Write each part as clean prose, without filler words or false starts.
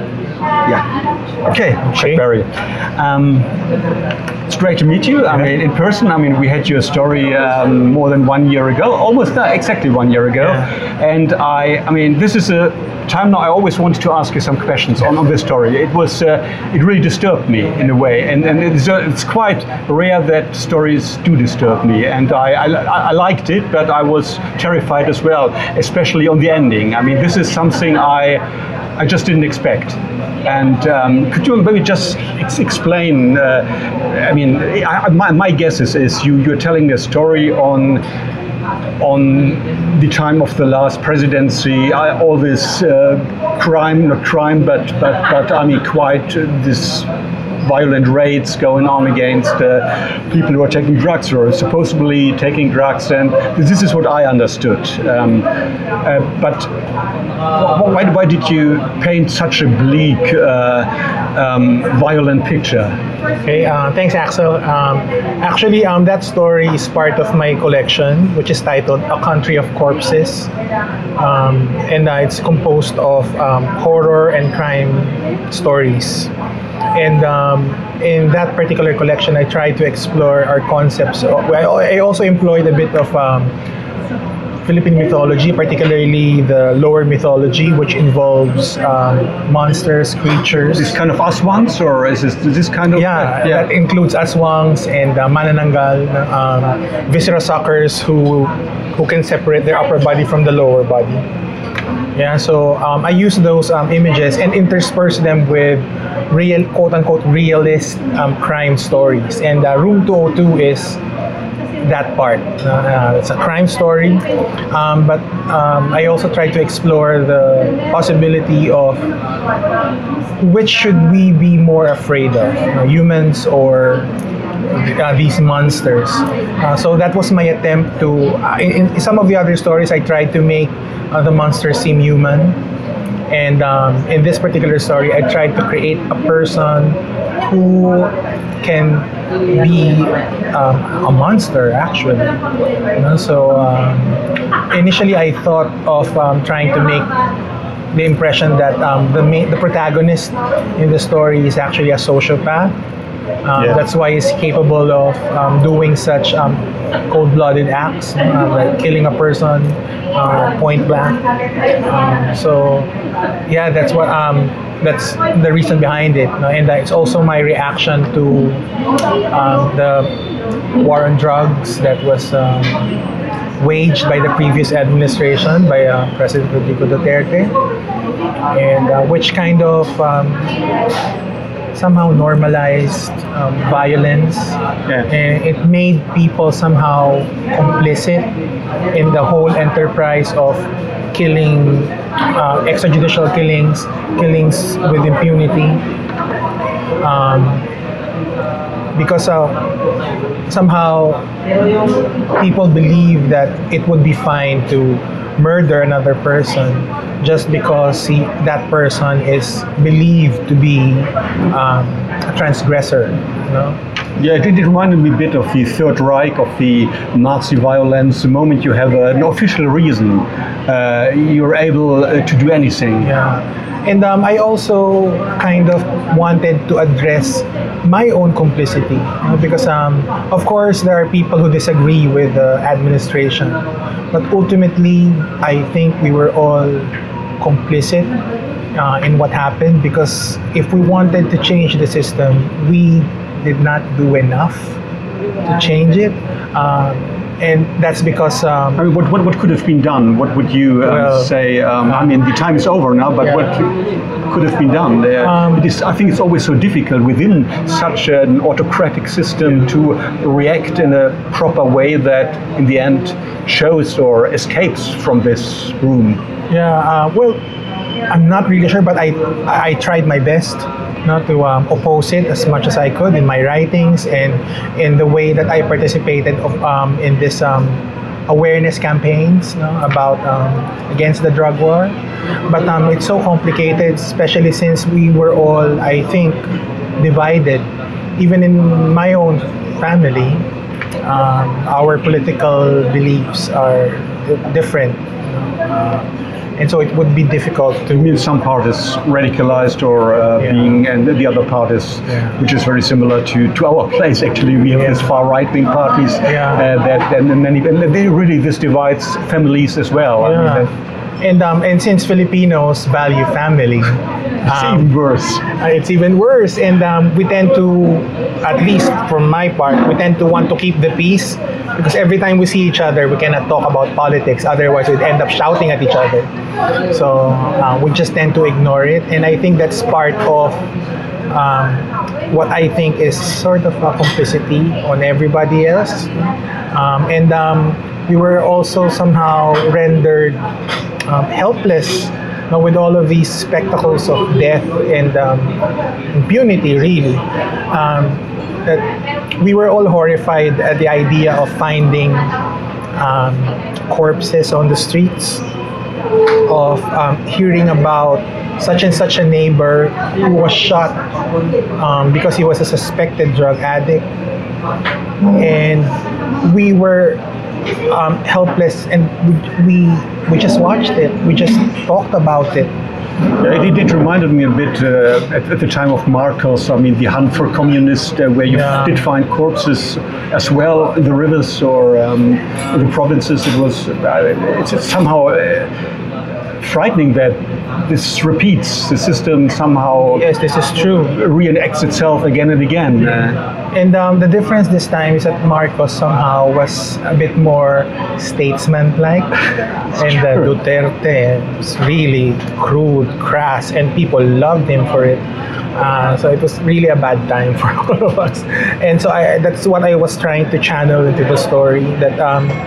Yeah. Okay, Okay. Chuck Berry. It's great to meet you. I mean, in person. I mean, we had your story more than 1 year ago, almost exactly 1 year ago. Yeah. And I mean, this is a time now. I always wanted to ask you some questions on this story. It was, it really disturbed me in a way, and it's quite rare that stories do disturb me. And I liked it, but I was terrified as well, especially on the ending. I mean, this is something I just didn't expect. And could you maybe just explain? I mean, my guess is you're telling a story on the time of the last presidency, all this crime, not crime, but I mean, quite this violent raids going on against people who are taking drugs or supposedly taking drugs, and this is what I understood. But why did you paint such a bleak, violent picture? Okay, thanks, Axel. Actually, that story is part of my collection, which is titled A Country of Corpses. And it's composed of horror and crime stories. And in that particular collection, I try to explore our concepts. I also employed a bit of Philippine mythology, particularly the lower mythology, which involves monsters, creatures. This kind of aswangs, or is this kind of? Yeah, that includes aswangs and manananggal, viscera suckers who can separate their upper body from the lower body. Yeah, so I use those images and intersperse them with real, quote-unquote, realist crime stories. And Room 202 is that part. It's a crime story, but I also try to explore the possibility of which should we be more afraid of, humans or these monsters. So that was my attempt to, in some of the other stories, I tried to make the monsters seem human. And in this particular story, I tried to create a person who can be a monster, actually. So initially, I thought of trying to make the impression that the protagonist in the story is actually a sociopath. That's why he's capable of doing such cold-blooded acts, like killing a person point blank. So, yeah, that's the reason behind it, and it's also my reaction to the war on drugs that was waged by the previous administration by President Rodrigo Duterte, and which kind of somehow normalized violence, and it made people somehow complicit in the whole enterprise of killing, extrajudicial killings with impunity, because somehow people believe that it would be fine to murder another person just because that person is believed to be a transgressor. Yeah, it reminded me a bit of the Third Reich, of the Nazi violence. The moment you have an official reason, you're able to do anything. Yeah, and I also kind of wanted to address my own complicity, because of course there are people who disagree with the administration, but ultimately I think we were all complicit in what happened, because if we wanted to change the system, we did not do enough to change it, and that's because I mean, what could have been done? What would you say? I mean, the time is over now, but what could have been done? I think it's always so difficult within such an autocratic system to react in a proper way that, in the end, shows or escapes from this room. Yeah, well, I'm not really sure, but I tried my best not to oppose it as much as I could in my writings and in the way that I participated in this awareness campaigns about against the drug war. But it's so complicated, especially since we were all, I think, divided. Even in my own family, our political beliefs are different. and so it would be difficult to. You mean some part is radicalized or being, and the other part is, which is very similar to our place. Actually, we have these far right wing parties that, and they really this divides families as well. I mean, and since Filipinos value family, it's even worse. It's even worse, and we tend to, at least from my part, we tend to want to keep the peace because every time we see each other, we cannot talk about politics. Otherwise, we'd end up shouting at each other. So we just tend to ignore it, and I think that's part of what I think is sort of a complicity on everybody else, we were also somehow rendered helpless with all of these spectacles of death and impunity, really. That we were all horrified at the idea of finding corpses on the streets, of hearing about such and such a neighbor who was shot because he was a suspected drug addict. And we were helpless, and we just watched it. We just talked about it. Yeah, it reminded me a bit at the time of Marcos. I mean, the hunt for communists, where you did find corpses as well in the rivers or in the provinces. It was it's somehow frightening that this repeats. The system somehow Yes, this is true. reenacts itself again and again. And the difference this time is that Marcos somehow was a bit more statesman-like, and Duterte was really crude, crass, and people loved him for it. So it was really a bad time for all of us. And so that's what I was trying to channel into the story. That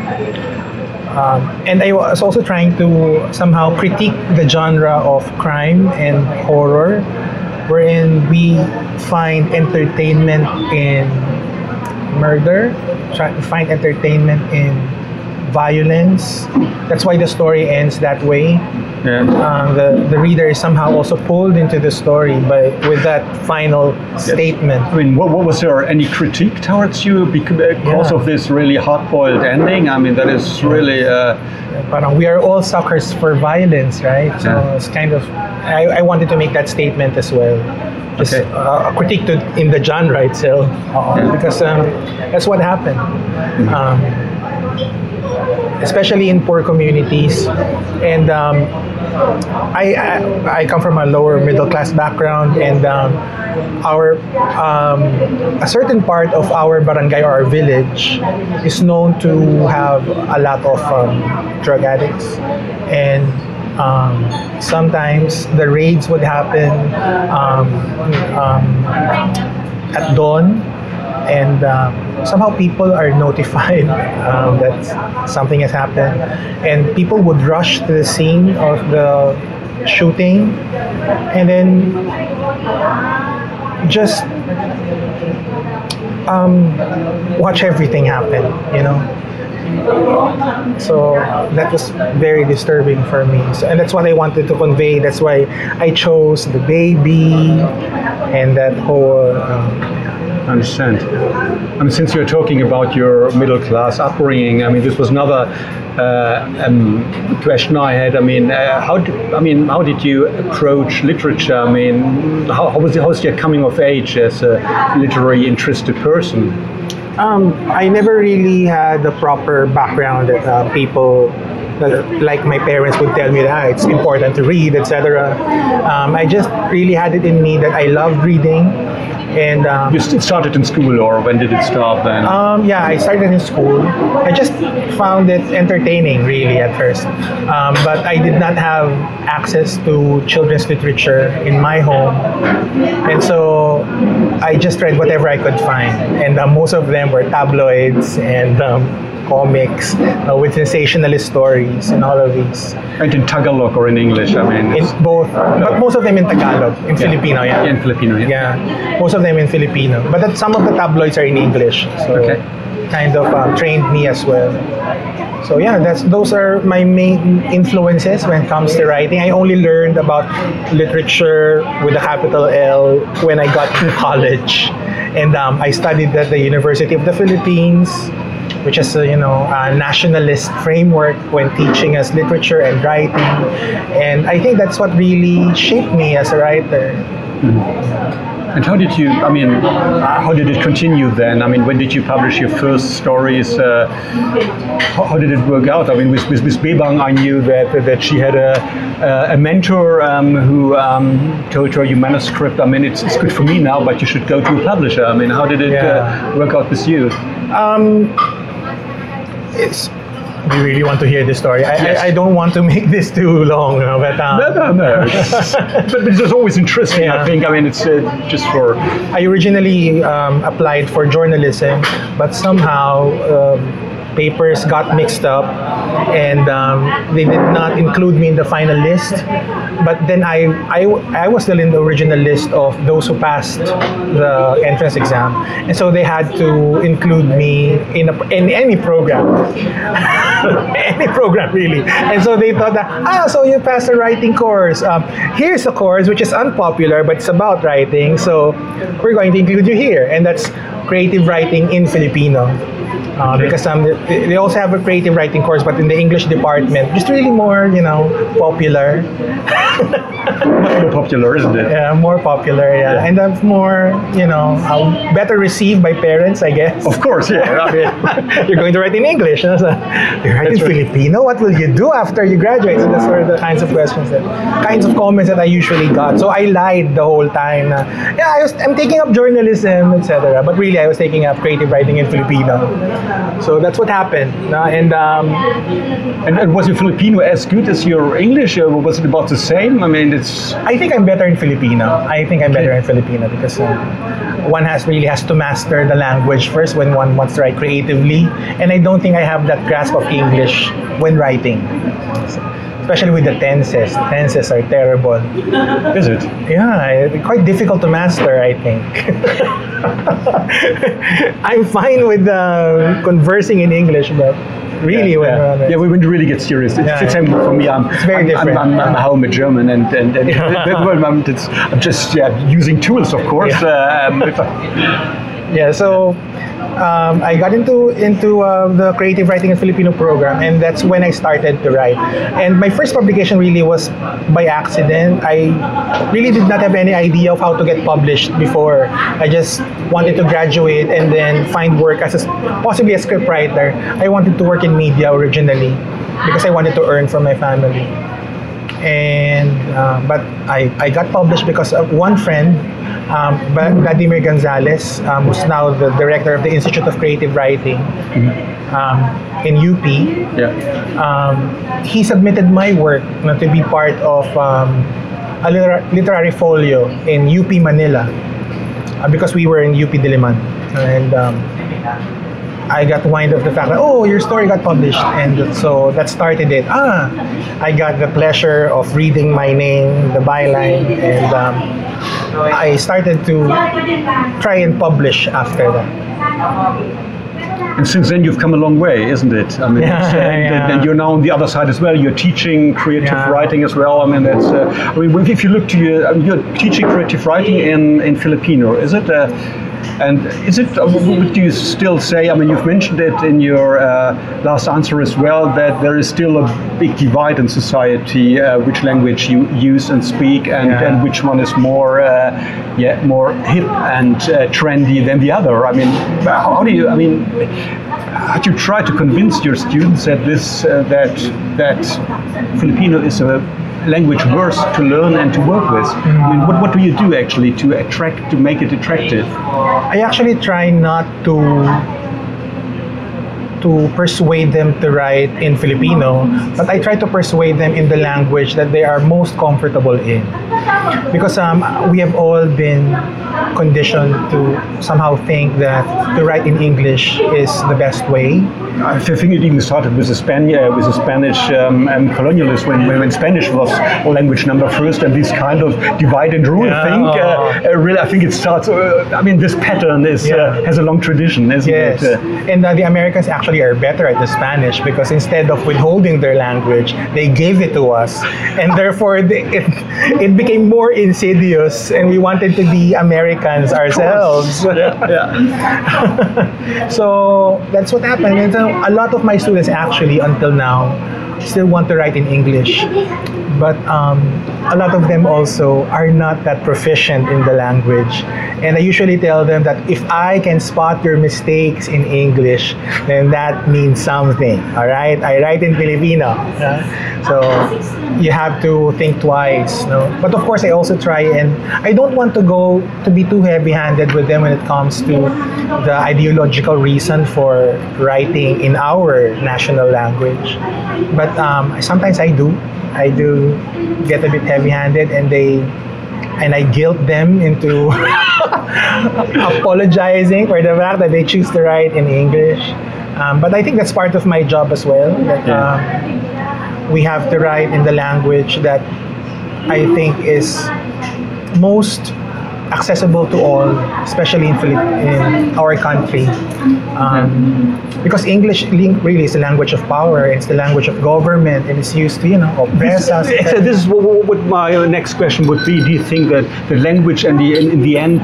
and I was also trying to somehow critique the genre of crime and horror, wherein we find entertainment in murder, find entertainment in violence. That's why the story ends that way. The reader is somehow also pulled into the story with that final statement. I mean, what was there any critique towards you because of this really hard-boiled ending? I mean, that is really. But we are all suckers for violence, right? So it's kind of. I wanted to make that statement as well. Just a critique in the genre itself, because that's what happened. Especially in poor communities, and I come from a lower middle class background, and our a certain part of our barangay or our village is known to have a lot of drug addicts, and sometimes the raids would happen at dawn. And somehow people are notified that something has happened, and people would rush to the scene of the shooting, and then just watch everything happen, you know. So that was very disturbing for me. And that's what I wanted to convey. That's why I chose the baby and that whole. I understand. I mean, since you're talking about your middle class upbringing, I mean, this was another question I had. I mean, how did you approach literature? I mean, how was your coming of age as a literary interested person? I never really had the proper background that people. Like my parents would tell me that it's important to read, etc. I just really had it in me that I loved reading, and you started in school, or when did it start then? I started in school. I just found it entertaining, really, at first, but I did not have access to children's literature in my home, and so I just read whatever I could find, and most of them were tabloids and comics with sensationalist stories and all of these. And in Tagalog or in English? I mean, in both, but most of them in Tagalog, in Filipino, in Filipino, most of them in Filipino. But some of the tabloids are in English, so kind of trained me as well. So those are my main influences when it comes to writing. I only learned about literature with a capital L when I got to college, and I studied at the University of the Philippines. which is a nationalist framework when teaching us literature and writing, and I think that's what really shaped me as a writer. And how did you, how did it continue then? I mean, when did you publish your first stories? How did it work out? I mean, with Bebang, I knew that she had a mentor who told her your manuscript, I mean, it's good for me now, but you should go to a publisher. I mean, how did it work out with you? Do you really want to hear this story? Yes. I don't want to make this too long, but no. But it's just always interesting. I think. I mean, it's just for. I originally applied for journalism, but somehow papers got mixed up, and they did not include me in the final list. But then I was still in the original list of those who passed the entrance exam, and so they had to include me in any program, any program really. And so they thought that so you passed a writing course. Here's a course which is unpopular, but it's about writing, so we're going to include you here, and that's creative writing in Filipino. Because they also have a creative writing course, but in the English department, just really more, popular. Much more popular, isn't it? Yeah, more popular, yeah. And that's more, better received by parents, I guess. Of course, yeah. I mean, you're going to write in English. You're writing Filipino? What will you do after you graduate? So those were the kinds of questions, kinds of comments that I usually got. So I lied the whole time. I'm taking up journalism, etc. But really, I was taking up creative writing in Filipino. So that's what happened. And was your Filipino as good as your English, or was it about the same? I mean, I think I'm better in Filipino. Because one really has to master the language first when one wants to write creatively, and I don't think I have that grasp of English when writing. Especially with the tenses. The tenses are terrible. Is it? Yeah, quite difficult to master, I think. I'm fine with conversing in English, but really, when you really get serious, it's same for me. It's very different. I'm home a German, and I'm just using tools, of course. So I got into the creative writing in Filipino program, and that's when I started to write. And my first publication really was by accident. I really did not have any idea of how to get published before. I just wanted to graduate and then find work as possibly a script writer. I wanted to work in media originally because I wanted to earn from my family. And but I got published because of one friend, Vladimir Gonzalez, who's now the director of the Institute of Creative Writing in UP. He submitted my work to be part of a literary folio in UP Manila because we were in UP Diliman. And I got wind of the fact that, your story got published, and so that started it. I got the pleasure of reading my name, the byline, and I started to try and publish after that. And since then, you've come a long way, isn't it? I mean, and you're now on the other side as well. You're teaching creative writing as well. I mean, that's. If you look to you're teaching creative writing in Filipino, is it? And is it? Would you still say? I mean, you've mentioned it in your last answer as well, that there is still a big divide in society. Which language you use and speak, and which one is more hip and trendy than the other. I mean, how do you? I mean, how do you try to convince your students that that Filipino is a language worth to learn and to work with? I mean, what do you do actually to make it attractive? I actually try not to persuade them to write in Filipino, but I try to persuade them in the language that they are most comfortable in. Because we have all been conditioned to somehow think that to write in English is the best way. I think it even started with the Spanish colonialists when Spanish was language number first, and this kind of divide and rule thing. Really, I think it starts. This pattern has a long tradition, isn't it? And the Americans actually are better at the Spanish because instead of withholding their language, they gave it to us, and therefore it became became more insidious, and we wanted to be Americans ourselves. So that's what happened. And so a lot of my students actually, until now, still want to write in English. But a lot of them also are not that proficient in the language. And I usually tell them that if I can spot your mistakes in English, then that means something. All right? I write in Filipino. So you have to think twice. No? But of course, I also try, and I don't want to be too heavy-handed with them when it comes to the ideological reason for writing in our national language. But sometimes I do get a bit heavy-handed, and I guilt them into apologizing for the fact that they choose to write in English. But I think that's part of my job as well. That we have to write in the language that I think is most accessible to all, especially in our country. Because English really is the language of power, it's the language of government, and it's used to, oppress us. This is what my next question would be. Do you think that the language in the end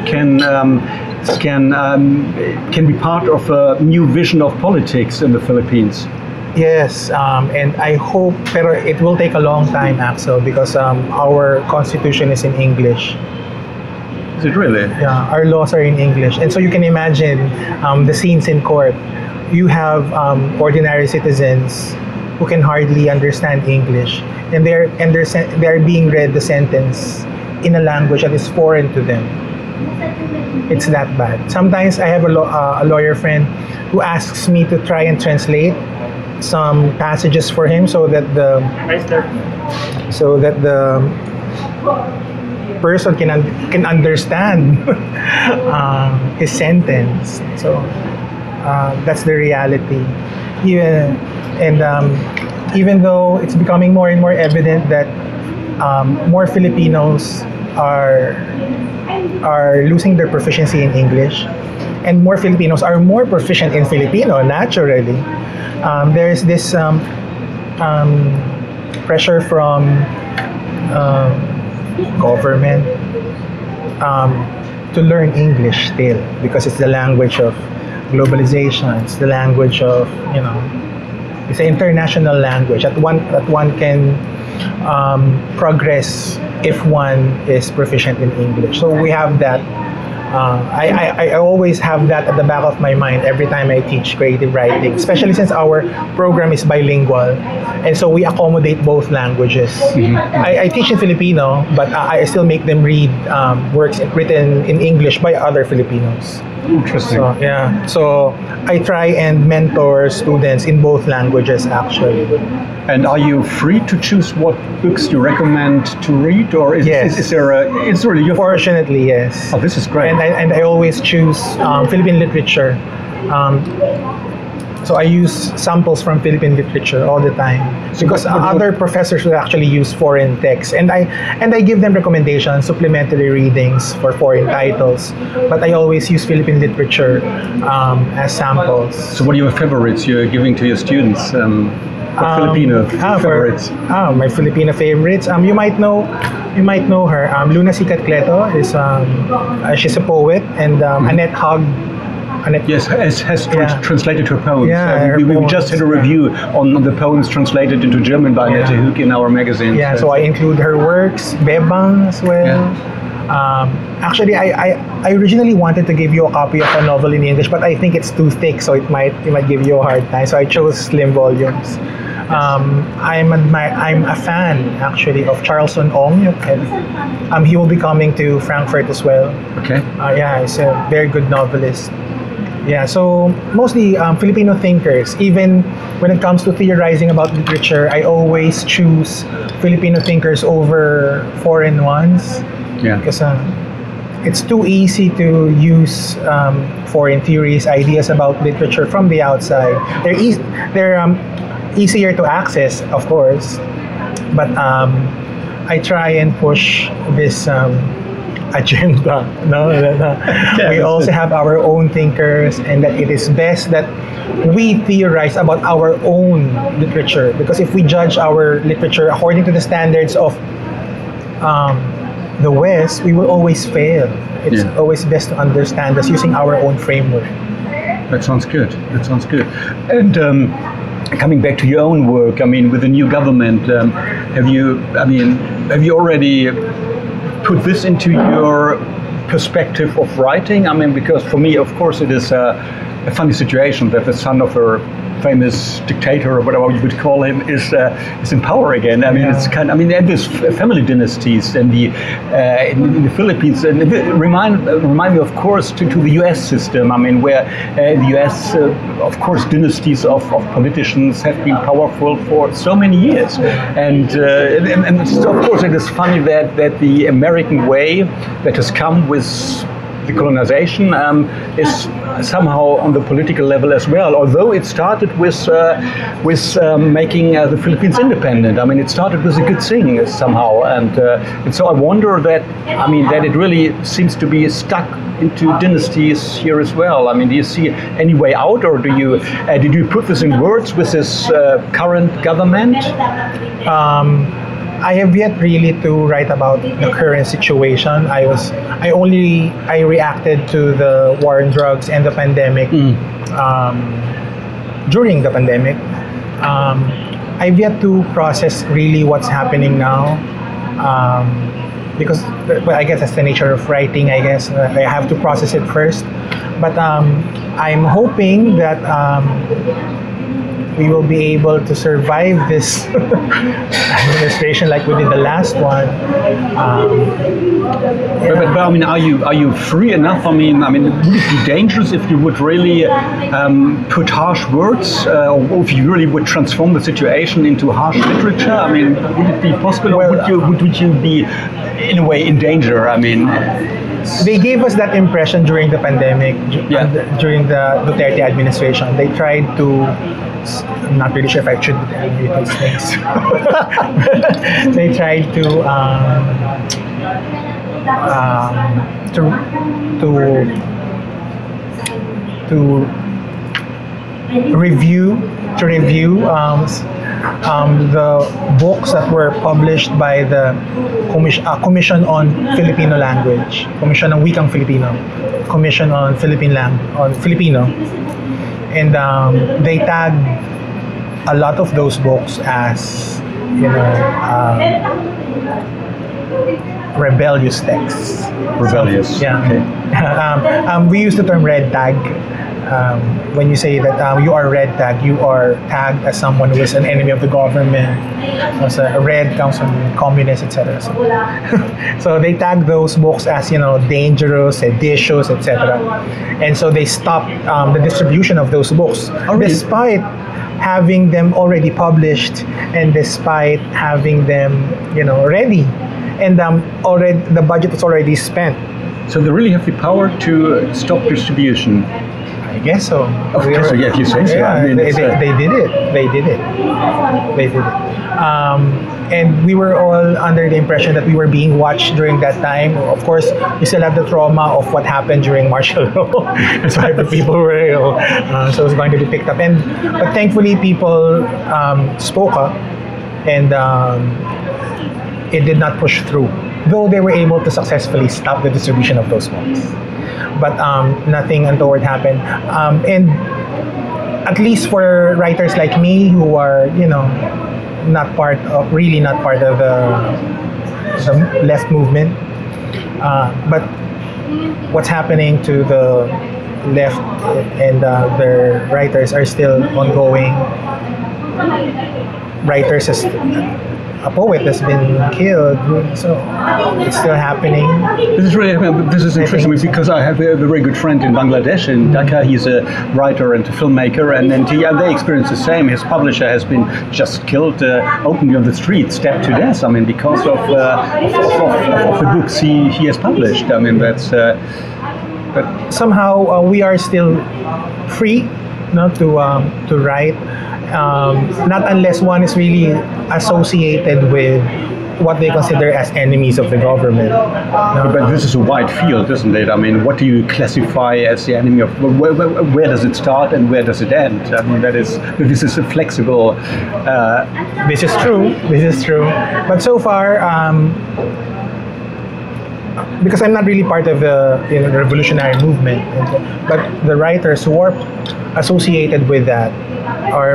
can be part of a new vision of politics in the Philippines? Yes, and I hope, pero it will take a long time, Axel, because our constitution is in English. Is it really? Yeah, our laws are in English, and so you can imagine the scenes in court. You have ordinary citizens who can hardly understand English, and they're being read the sentence in a language that is foreign to them. It's that bad. Sometimes I have a lawyer friend who asks me to try and translate some passages for him so that the person can understand his sentence. So that's the reality. Even though it's becoming more and more evident that more Filipinos are losing their proficiency in English, and more Filipinos are more proficient in Filipino naturally, there's this pressure from government to learn English still, because it's the language of globalization. It's the language of, it's an international language that one can progress if one is proficient in English. So we have that. I always have that at the back of my mind every time I teach creative writing, especially since our program is bilingual, and so we accommodate both languages. I teach in Filipino, but I still make them read works written in English by other Filipinos. Interesting. So I try and mentor students in both languages, actually. And are you free to choose what books you recommend to read, or is there it's really your... Fortunately, yes. Oh, this is great. And I always choose Philippine literature. So I use samples from Philippine literature all the time, because other professors will actually use foreign texts, and I give them recommendations, supplementary readings for foreign titles, but I always use Philippine literature as samples. So what are your favorites you're giving to your students? Filipino favorites. My Filipino favorites. You might know her. Luna Sicatcleto is she's a poet, and Annette Hogg. Yes, has translated her poems. Yeah, we just had a review on the poems translated into German by Annette Hogg in our magazine. Yeah, so I include her works, Bebang as well. Yeah. Actually, I originally wanted to give you a copy of a novel in English, but I think it's too thick, so it might give you a hard time. So I chose slim volumes. I'm a fan actually of Charleston Ong. He will be coming to Frankfurt as well. Okay. He's a very good novelist. Yeah, so mostly Filipino thinkers. Even when it comes to theorizing about literature, I always choose Filipino thinkers over foreign ones. Yeah. Because it's too easy to use foreign theories, ideas about literature from the outside. They're easier to access, of course, but I try and push this agenda. We also have our own thinkers, and that it is best that we theorize about our own literature, because if we judge our literature according to the standards of the West, we will always fail. It's Yeah. always best to understand us using our own framework. That sounds good. That sounds good. And coming back to your own work, I mean, with the new government, have you already put this into your perspective of writing? I mean, because for me, of course, it is a funny situation that the son of a famous dictator or whatever you would call him is in power again. I mean, Yeah. it's kind. I mean, and there's family dynasties in the Philippines, and it remind me, of course, to the U.S. system. I mean, where the U.S. Of course, dynasties of politicians have been powerful for so many years, and so of course, it is funny that the American way that has come with the colonization is somehow on the political level as well. Although it started with making the Philippines independent. I mean, it started with a good thing somehow, and so I wonder that it really seems to be stuck into dynasties here as well. I mean, do you see any way out, or did you put this in words with this current government? I have yet really to write about the current situation. I reacted to the war on drugs and the pandemic during the pandemic. I've yet to process really what's happening now, because I guess that's the nature of writing. I guess I have to process it first. But I'm hoping that we will be able to survive this administration like we did the last one. But I mean, are you free enough? I mean, would it be dangerous if you would really put harsh words, or if you really would transform the situation into harsh literature? I mean, would it be possible, or would you be in a way in danger? I mean. They gave us that impression during the pandemic, during the Duterte administration. They tried to, I'm not really sure if I should admit these things. They tried to review the books that were published by the Commission on Filipino Language, Commission on Wikang Filipino, Commission on Filipino, and they tagged a lot of those books as, rebellious texts. Rebellious. So, yeah. Okay. We use the term red tag. When you say that you are red tag, you are tagged as someone who is an enemy of the government, as a red comes from communist, etc. So they tag those books as dangerous, seditious, etc. And so they stopped the distribution of those books, despite having them already published and despite having them ready, and already the budget was already spent. So they really have the power to stop distribution. I guess so. Of course, yeah, if you say so. Yeah, I mean, they did it. They did it. And we were all under the impression that we were being watched during that time. Of course, we still have the trauma of what happened during martial law. That's why the people were ill. So it was going to be picked up. But thankfully, people spoke up, and it did not push through. Though they were able to successfully stop the distribution of those books. But nothing untoward happened. And at least for writers like me who are, not part of the left movement, but what's happening to the left and their writers are still ongoing. Writers a poet has been killed, so it's still happening. This is interesting because I have a very good friend in Bangladesh, in Dhaka. He's a writer and a filmmaker, and they experience the same. His publisher has been just killed openly on the street, stabbed to death. I mean, because of the books he has published. I mean, that's. But somehow we are still free, to write. Not unless one is really associated with what they consider as enemies of the government. But this is a wide field, isn't it? I mean, what do you classify as the enemy of? Where does it start and where does it end? I mean, this is a flexible. This is true. But so far, because I'm not really part of the revolutionary movement, but the writers who are associated with that are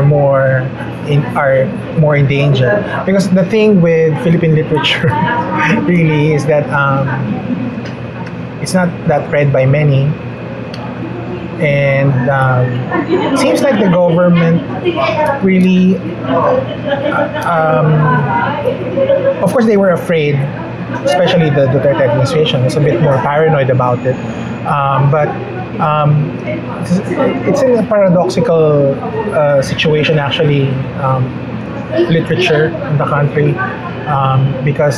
more in danger. Because the thing with Philippine literature really is that it's not that read by many, and it seems like the government really, of course, they were afraid, especially the Duterte administration was a bit more paranoid about it. But it's in a paradoxical situation, actually, literature in the country, because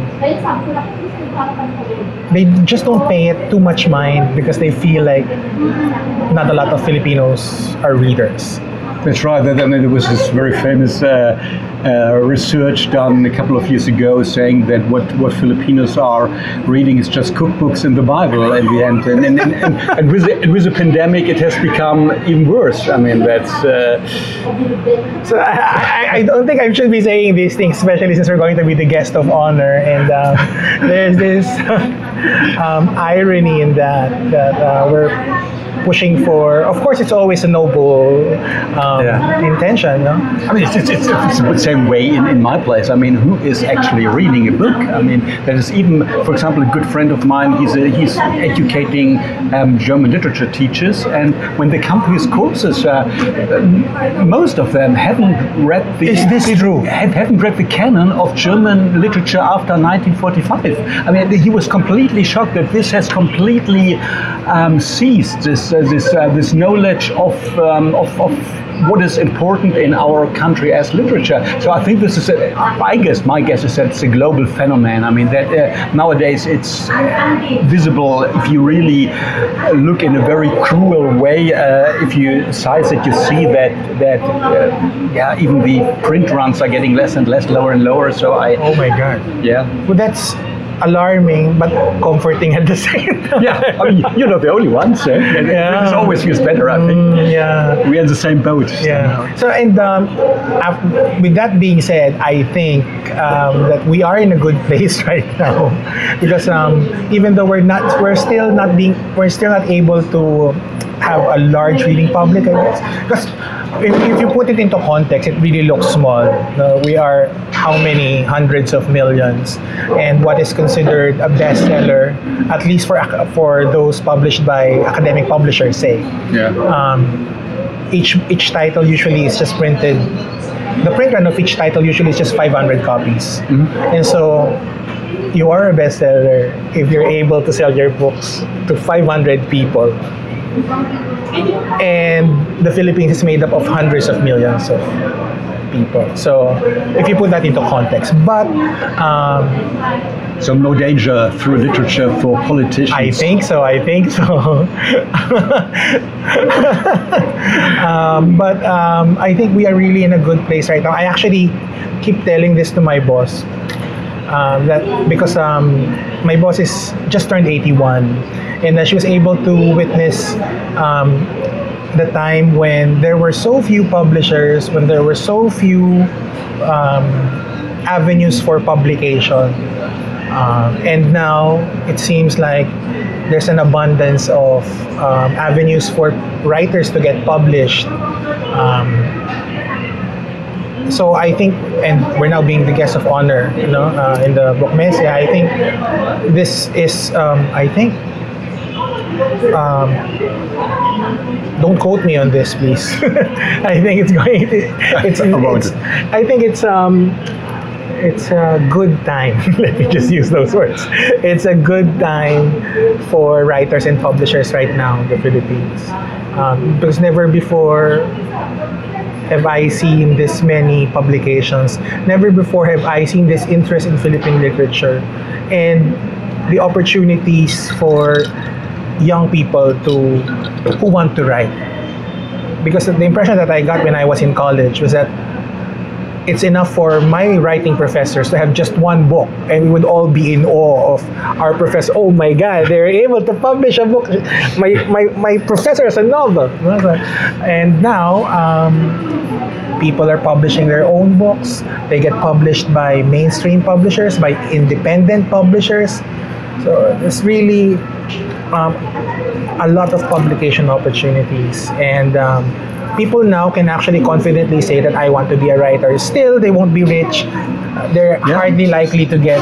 they just don't pay it too much mind because they feel like not a lot of Filipinos are readers. That's right. There was this very famous research done a couple of years ago saying that what Filipinos are reading is just cookbooks and the Bible in the end. And with the pandemic, it has become even worse. I mean, that's... So I don't think I should be saying these things, especially since we're going to be the guest of honor. And there's this irony in that we're pushing for, of course, it's always a noble intention. No? I mean, it's the same way in my place. I mean, who is actually reading a book? I mean, there is even, for example, a good friend of mine. He's educating German literature teachers, and when they come to his courses, most of them haven't read the. Is this true? Haven't read the canon of German literature after 1945. I mean, he was completely shocked that this has completely ceased. This knowledge of what is important in our country as literature. So I think this is, my guess is that it's a global phenomenon. I mean, that nowadays it's visible if you really look in a very cruel way. If you size it, you see that even the print runs are getting less and less, lower and lower. So oh my God. Yeah. Well, that's alarming but comforting at the same time. Yeah, I mean, you're not the only one, so it's always used better, I think. Yeah. We're in the same boat. Yeah. So, and with that being said, I think that we are in a good place right now, because even though we're still not able to have a large reading public, I guess, because if you put it into context, it really looks small. We are how many hundreds of millions, and what is considered a bestseller, at least for those published by academic publishers, say. Yeah. Each title usually is just printed. The print run of each title usually is just 500 copies, and so you are a bestseller if you're able to sell your books to 500 people. And the Philippines is made up of hundreds of millions of people. So if you put that into context, but so no danger through literature for politicians. I think so. But I think we are really in a good place right now. I actually keep telling this to my boss. That because my boss is just turned 81, and she was able to witness the time when there were so few publishers, when there were so few avenues for publication, and now it seems like there's an abundance of avenues for writers to get published. So I think, and we're now being the guest of honor, in the Book Messe. I think this is, don't quote me on this, please. I think it's going. I think it's a good time. Let me just use those words. It's a good time for writers and publishers right now in the Philippines, because never before have I seen this many publications. Never before have I seen this interest in Philippine literature and the opportunities for young people who want to write. Because the impression that I got when I was in college was that it's enough for my writing professors to have just one book, and we would all be in awe of our professor. Oh my God, they're able to publish a book. My professor has a novel. And now people are publishing their own books. They get published by mainstream publishers, by independent publishers. So it's really a lot of publication opportunities, and people now can actually confidently say that I want to be a writer. Still, they won't be rich. They're hardly likely to get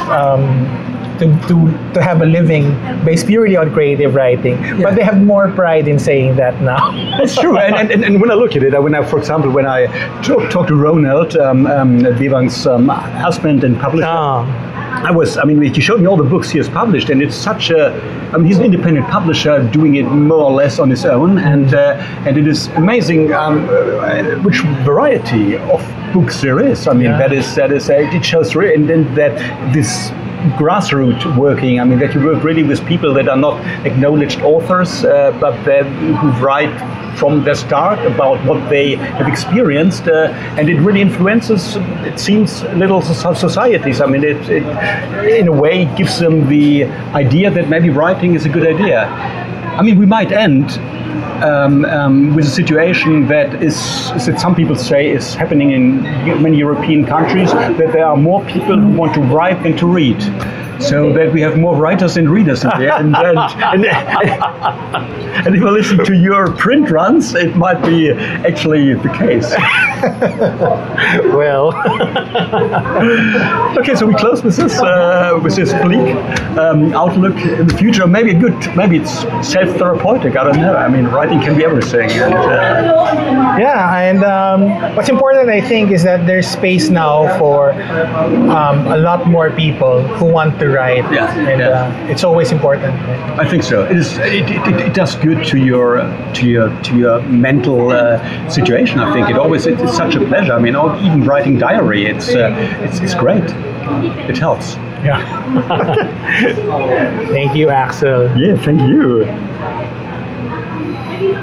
to have a living based purely on creative writing, but they have more pride in saying that now. It's true, and when I look at it, for example, when I talked to Ronald, Devang's husband and publisher, he showed me all the books he has published, and it's such he's an independent publisher doing it more or less on his own, and it is amazing which variety of books there is. It shows really, and that this grassroots working, that you work really with people that are not acknowledged authors, but who write from the start about what they have experienced, and it really influences, it seems, little societies. It in a way gives them the idea that maybe writing is a good idea. We might end with a situation that some people say is happening in many European countries, that there are more people who want to write than to read. So that we have more writers than readers in there. And if I listen to your print runs, it might be actually the case. Well. Okay, so we close with this bleak outlook in the future. Maybe it's self-therapeutic. I don't know. Writing can be everything. And what's important, I think, is that there's space now for a lot more people who want to write, it's always important. Right? I think so. It does good to your mental situation. I think it's such a pleasure. Even writing diary, it's great. It helps. Yeah. Thank you, Axel. Yeah, thank you.